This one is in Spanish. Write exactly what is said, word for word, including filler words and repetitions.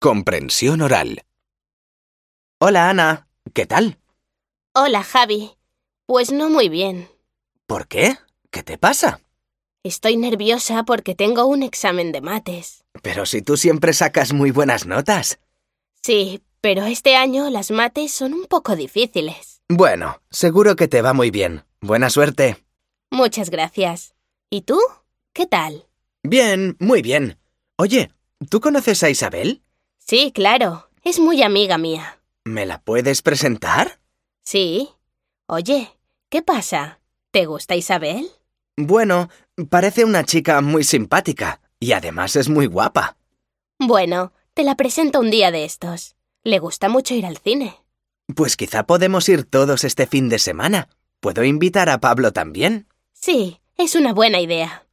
Comprensión oral. Hola, Ana. ¿Qué tal? Hola, Javi. Pues no muy bien. ¿Por qué? ¿Qué te pasa? Estoy nerviosa porque tengo un examen de mates. Pero si tú siempre sacas muy buenas notas. Sí, pero este año las mates son un poco difíciles. Bueno, seguro que te va muy bien. Buena suerte. Muchas gracias. ¿Y tú? ¿Qué tal? Bien, muy bien. Oye, ¿tú conoces a Isabel? Sí, claro. Es muy amiga mía. ¿Me la puedes presentar? Sí. Oye, ¿qué pasa? ¿Te gusta Isabel? Bueno, parece una chica muy simpática y además es muy guapa. Bueno, te la presento un día de estos. Le gusta mucho ir al cine. Pues quizá podemos ir todos este fin de semana. ¿Puedo invitar a Pablo también? Sí, es una buena idea.